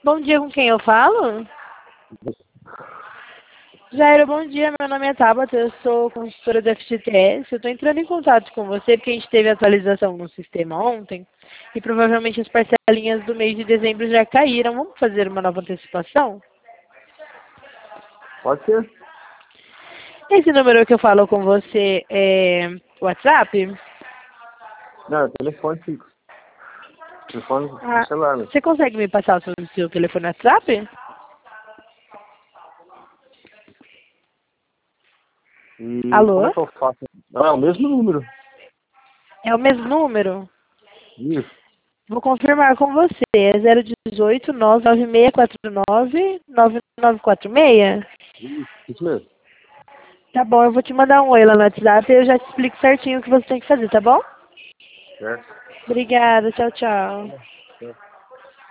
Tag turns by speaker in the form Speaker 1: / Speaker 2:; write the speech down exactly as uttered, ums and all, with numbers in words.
Speaker 1: Bom dia, com quem eu falo? Jairo, bom dia. Meu nome é Tabata, eu sou consultora da F G T S. Eu estou entrando em contato com você porque a gente teve atualização no sistema ontem e provavelmente as parcelinhas do mês de dezembro já caíram. Vamos fazer uma nova antecipação?
Speaker 2: Pode ser.
Speaker 1: Esse número que eu falo com você é WhatsApp?
Speaker 2: Não, é telefone fixo. Telefone
Speaker 1: Ah,
Speaker 2: do celular, né?
Speaker 1: você consegue me passar o seu, seu telefone WhatsApp?
Speaker 2: E
Speaker 1: Alô?
Speaker 2: como é que eu faço? Não, é o mesmo número.
Speaker 1: É o mesmo número?
Speaker 2: Isso.
Speaker 1: Vou confirmar com você. É zero dezoito, nove nove seis quatro nove, nove nove quatro seis?
Speaker 2: Isso, isso mesmo.
Speaker 1: Tá bom, eu vou te mandar um oi lá no WhatsApp e eu já te explico certinho o que você tem que fazer, tá bom?
Speaker 2: Certo?
Speaker 1: Obrigada, tchau, tchau.
Speaker 2: Certo.